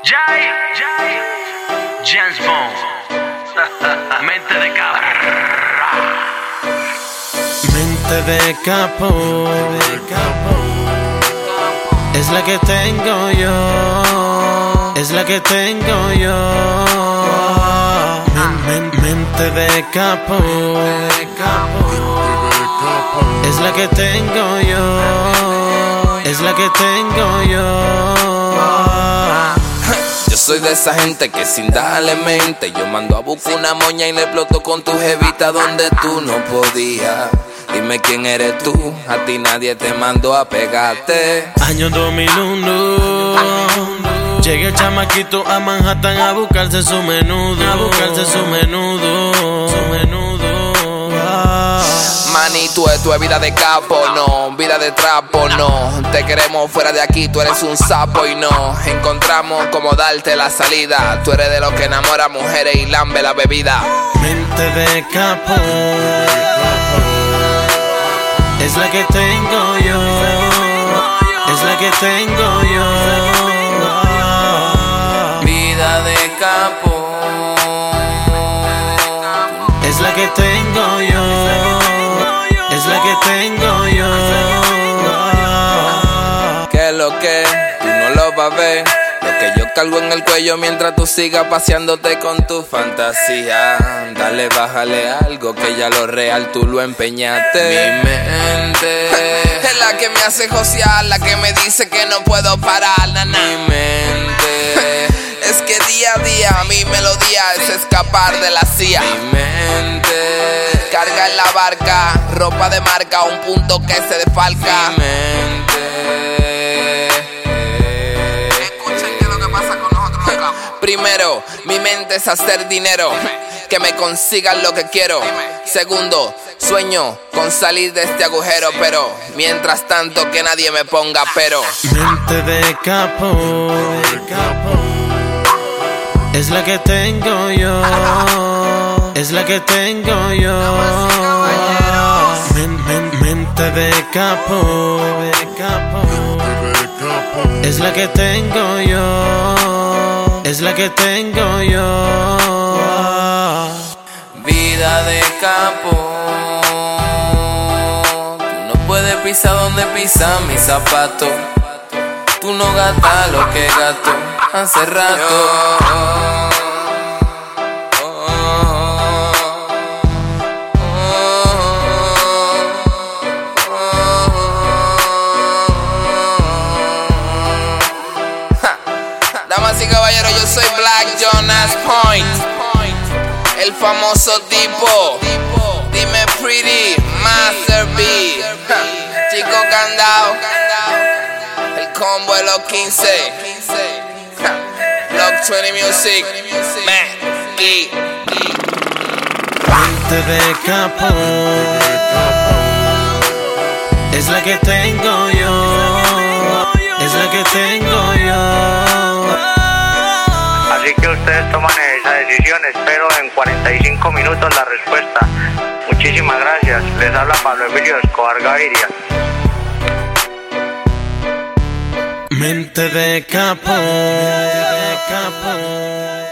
James Bond. Mente de cabra. Mente de capo, es la que tengo yo, es la que tengo yo. Mente de capo, es la que tengo yo, es la que tengo yo. Yo soy de esa gente que sin darle mente yo mando a buscar una moña y le exploto con tu jevita donde tú no podías. Dime quién eres tú, a ti nadie te mandó a pegarte. Año 2001, llegué el chamaquito a Manhattan a buscarse su menudo, a buscarse su menudo, su menudo. Manito, esto es vida de capo, no, vida de trapo, no. Te queremos fuera de aquí, tú eres un sapo y no encontramos cómo darte la salida. Tú eres de los que enamora mujeres y lambe la bebida. Mente de capo, es la que tengo yo, es la que tengo yo. Vida de capo, es la que tengo yo, es la que tengo yo. que lo que tú no lo vas a ver, lo que yo cargo en el cuello mientras tú sigas paseándote con tu fantasía. Dale, bájale algo que ya lo real tú lo empeñaste. Mi mente es la que me hace josear, la que me dice que no puedo parar, nana. Mi mente es que día a día mi melodía es escapar de la CIA. Mi mente carga en la barca, ropa de marca, un punto que se desfalca. Mi mente. Escuchen qué es lo que pasa con nosotros los capos. Primero, mi mente es hacer dinero, que me consigan lo que quiero. Segundo, sueño con salir de este agujero, pero mientras tanto que nadie me ponga pero. Mente de capo, es la que tengo yo, es la que tengo yo. Mente de capo, es la que tengo yo, es la que tengo yo. Vida de capo, tú no puedes pisar donde pisan mis zapatos. Tú no gastas lo que gasto hace rato. Damas y caballeros, yo soy Black Jonas Point, el famoso tipo. Dime Pretty, Master B, Chico Candao, el combo de los 15, Block 20 Music, Mackie. Mente de capo, es la que tengo yo, es la que tengo yo. Así que ustedes toman esa decisión, espero en 45 minutos la respuesta. Muchísimas gracias, les habla Pablo Emilio Escobar Gaviria. Mente de capo, mente de capo.